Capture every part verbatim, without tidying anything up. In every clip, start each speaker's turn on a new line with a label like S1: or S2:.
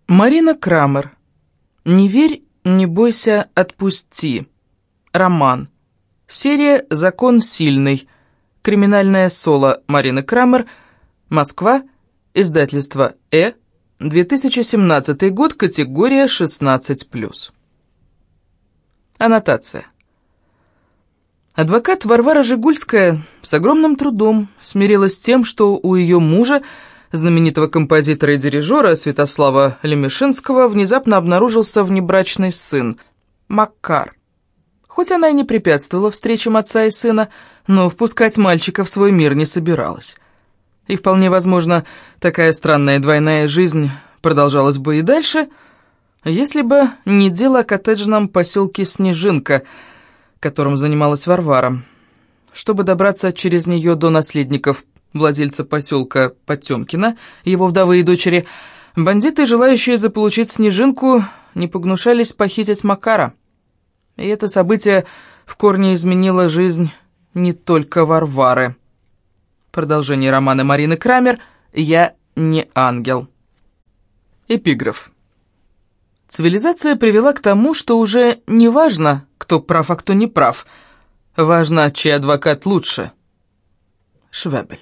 S1: Марина Крамер. «Не верь, не бойся, отпусти». Роман. Серия «Закон сильный». Криминальное соло Марины Крамер. Москва. Издательство «Э». две тысячи семнадцатый год. Категория шестнадцать плюс. Аннотация. Адвокат Варвара Жигульская с огромным трудом смирилась с тем, что у ее мужа, знаменитого композитора и дирижера Святослава Лемешинского, внезапно обнаружился внебрачный сын, Макар. Хоть она и не препятствовала встречам отца и сына, но впускать мальчика в свой мир не собиралась. И вполне возможно, такая странная двойная жизнь продолжалась бы и дальше, если бы не дело о коттеджном поселке Снежинка, которым занималась Варвара. Чтобы добраться через нее до наследников владельца поселка Потемкина, его вдовы и дочери, бандиты, желающие заполучить Снежинку, не погнушались похитить Макара. И это событие в корне изменило жизнь не только Варвары. Продолжение романа Марины Крамер «Я не ангел». Эпиграф. Цивилизация привела к тому, что уже не важно, кто прав, а кто не прав. Важно, чей адвокат лучше. Швебель.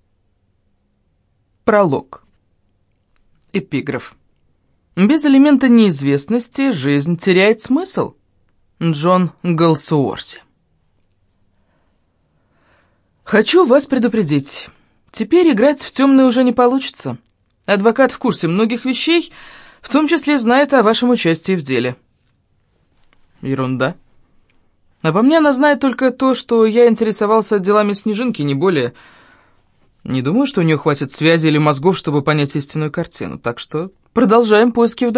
S1: Пролог. Эпиграф. Без элемента неизвестности жизнь теряет смысл. Джон Галсуорси. Хочу вас предупредить. Теперь играть в темную уже не получится. Адвокат в курсе многих вещей, в том числе знает о вашем участии в деле. Ерунда. Обо мне она знает только то, что я интересовался делами Снежинки, не более. Не думаю, что у нее хватит связи или мозгов, чтобы понять истинную картину. Так что продолжаем поиски в